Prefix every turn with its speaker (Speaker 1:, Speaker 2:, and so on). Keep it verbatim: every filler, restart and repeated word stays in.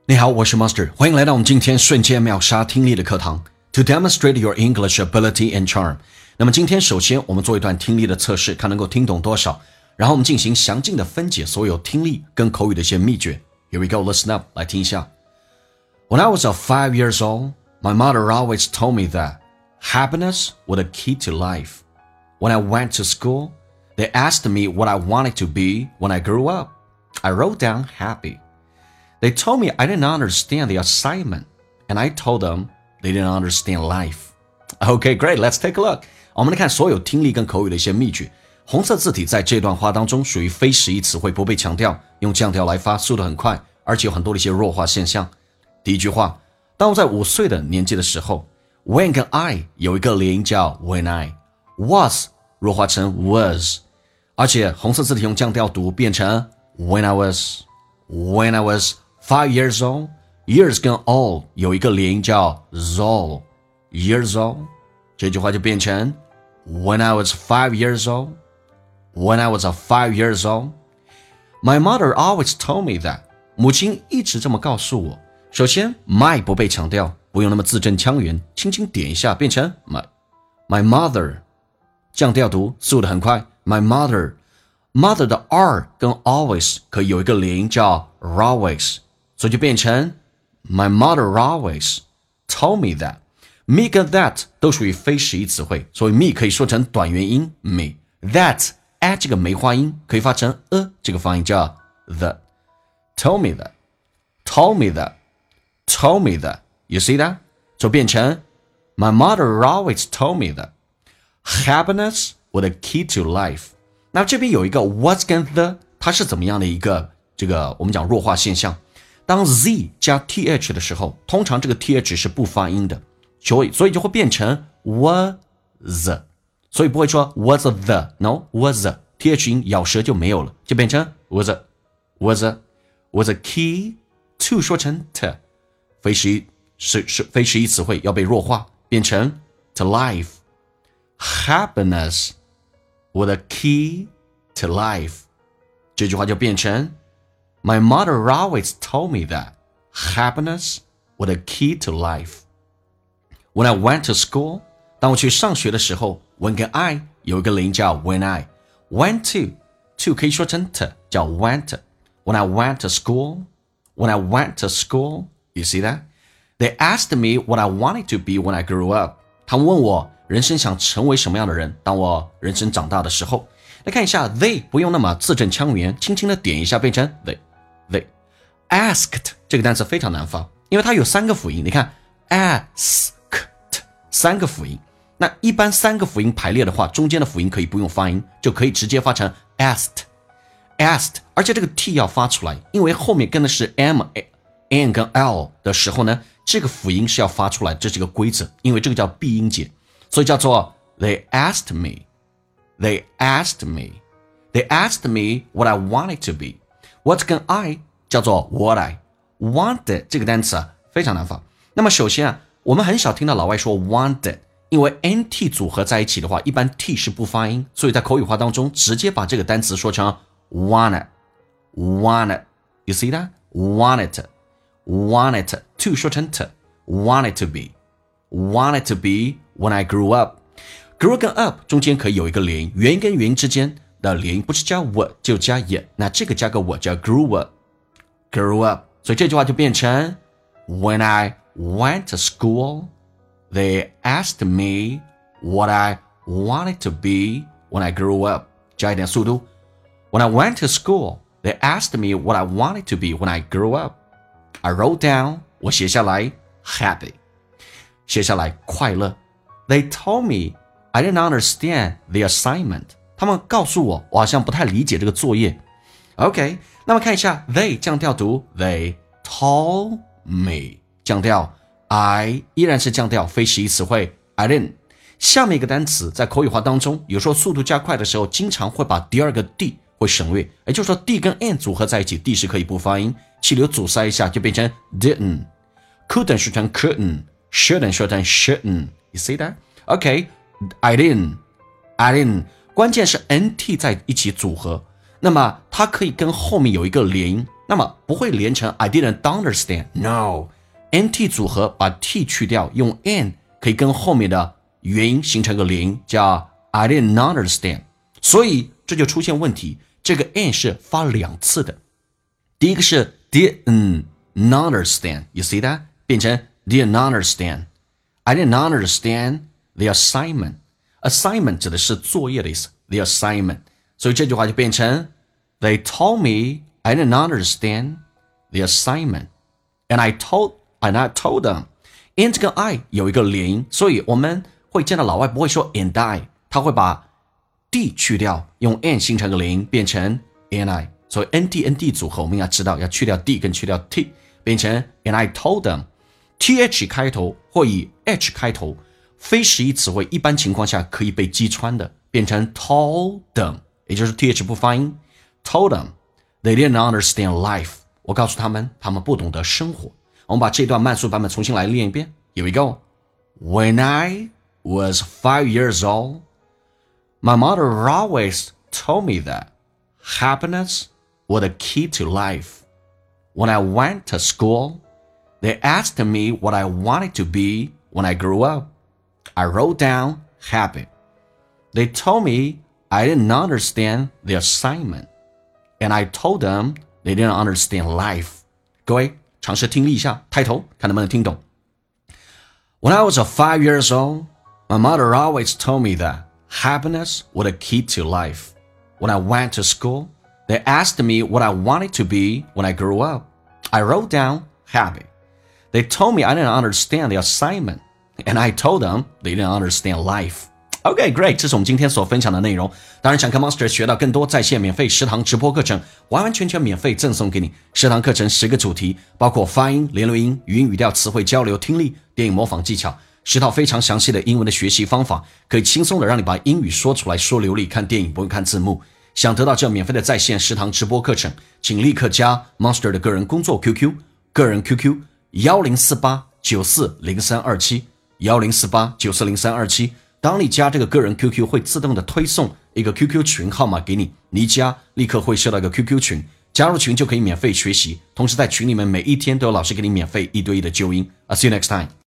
Speaker 1: 你好，我是 Master， 欢迎来到我们今天瞬间秒杀听力的课堂 To demonstrate your English ability and charm。 那么今天首先我们做一段听力的测试，看能够听懂多少，然后我们进行详尽的分解所有听力跟口语的一些秘诀。 Here we go, listen up， 来听一下。 When I was five years old, my mother always told me that happiness was the key to life. When I went to school, they asked me what I wanted to be when I grew up. I wrote down happy.They told me I didn't understand the assignment, and I told them they didn't understand life. Okay, great. Let's take a look. 我们来看所有听力跟口语的一些秘诀。红色字体在这段话当中属于非实义词汇，不被强调，用降调来发，速度很快，而且有很多的一些弱化现象。第一句话，当我在五岁的年纪的时候 ，when 跟 I 有一个连音叫 when I was 弱化成 was， 而且红色字体用降调读变成 when I was when I was。Five years old, years 跟 old 有一个连音叫 zol, years old， 这句话就变成 When I was five years old, when I was a five years old. My mother always told me that. 母亲一直这么告诉我。首先 my 不被强调，不用那么字正腔圆，轻轻点一下变成 my, my mother， 降调读，速度很快 my mother, mother 的 r 跟 always 可以有一个连音叫 always，所以就变成 My mother always told me that. Me 跟 that 都属于非实义词汇，所以 me 可以说成短元音 me。 That a 这个梅花音可以发成 a 这个发音叫 the。 Told me that, told me that, told me that. You see that? 就变成 My mother always told me that happiness was the key to life. 那这边有一个 was 跟 the， 它是怎么样的一个这个我们讲弱化现象？当 z 加 th 的时候，通常这个 th 是不发音的，所以所以就会变成 was， 所以不会说 was the no was th 音咬舌就没有了，就变成 was was was a key to 说成 t， 非实义是是非实义词汇要被弱化，变成 to life. Happiness was a key to life. 这句话就变成My mother always told me that happiness was the key to life. When I went to school, 当我去上学的时候 when 跟 I 有一个连叫 when I went to to 可以说成 t 叫 went. When I went to school, when I went to school, you see that? They asked me what I wanted to be when I grew up. 他们问我人生想成为什么样的人，当我人生长大的时候。来看一下 they 不用那么字正腔圆，轻轻的点一下变成 they。They asked 这个单词非常难发，因为它有三个辅音。你看 asked 三个辅音，那一般三个辅音排列的话，中间的辅音可以不用发音，就可以直接发成 asked asked， 而且这个 t 要发出来，因为后面跟的是 m n 跟 l 的时候呢，这个辅音是要发出来，这是一个规则，因为这个叫闭音节，所以叫做 they asked me they asked me they asked me what I wanted to be。What 跟 I 叫做 what I wanted 这个单词啊非常难发。那么首先啊，我们很少听到老外说 wanted， 因为 nt 组合在一起的话，一般 t 是不发音，所以在口语化当中直接把这个单词说成 wanted wanted。 You see that? wanted wanted to 说成 t wanted to be wanted to be when I grew up。 grew 跟 up 中间可以有一个连音，元音跟元音之间的连音不是加我就加也，那这个加个我叫 grew up grew up， 所以这句话就变成 When I went to school, they asked me what I wanted to be when I grew up. 加一点速度 When I went to school, they asked me what I wanted to be when I grew up. I wrote down 我写下来 happy 写下来快乐 They told me I didn't understand the assignment.他们告诉我，我好像不太理解这个作业。OK， 那么看一下 they 降调读 They told me 降调 I 依然是降调，非实义词汇 I didn't。 下面一个单词在口语化当中，有时候速度加快的时候，经常会把第二个 d 会省略，也就是说 d 跟 n 组合在一起 d 是可以不发音，气流阻塞一下就变成 didn't。 couldn't 说成 couldn't， shouldn't 说成 shouldn't。 You see that? OK， I didn't I didn't关键是 nt 在一起组合，那么它可以跟后面有一个连音， 那么不会连成 I didn't understand. No, N T 组合把 T 去掉，用 N 可以跟后面的元音形成个连音，叫 I didn't understand. 所以这就出现问题，这个 N 是发两次的。第一个是 didn't understand. You see that? 变成 didn't understand. I didn't understand the assignment. Assignment 指的是作业的意思 the assignment. 所以这句话就变成 They told me I didn't understand the assignment. And I told, and I told them. And 这个 I 有一个连音，所以我们会见到老外不会说 and I, 他会把 D 去掉，用 N 形成个连音，变成 and I. 所以 N D N D 组合我们要知道要去掉 D 跟去掉 T， 变成 and I told them。th 开头或以 h 开头，非实义词汇一般情况下可以被击穿的，变成 told them， 也就是 th 不发音。told them they didn't understand life。 我告诉他们，他们不懂得生活。我们把这段慢速版本重新来练一遍。Here we go. When I was five years old, my mother always told me that happiness was the key to life. When I went to school, they asked me what I wanted to be when I grew up. I wrote down happy. They told me I didn't understand the assignment. And I told them they didn't understand life. 各位尝试听力一下，抬头看能不能听懂。When I was five years old, my mother always told me that happiness was the key to life. When I went to school, they asked me what I wanted to be when I grew up. I wrote down happy. They told me I didn't understand the assignment, and I told them they didn't understand life. Okay, great. 这是我们今天所分享的内容。当然，想跟 Monster 学到更多在线免费十堂直播课程，完完全全免费赠送给你。十堂课程十个主题，包括发音、连录音、语音语调、词汇交流、听力、电影模仿技巧，十套非常详细的英文的学习方法，可以轻松的让你把英语说出来、说流利。看电影不用看字幕。想得到这免费的在线十堂直播课程，请立刻加 Monster 的个人工作 Q Q， 个人 Q Q 一零四八九四零三二七 一零四八九四零三二七。当你加这个个人 Q Q 会自动的推送一个 Q Q 群号码给你，你一加立刻会收到一个 Q Q 群，加入群就可以免费学习，同时在群里面每一天都有老师给你免费一对一的纠音。I'll see you next time.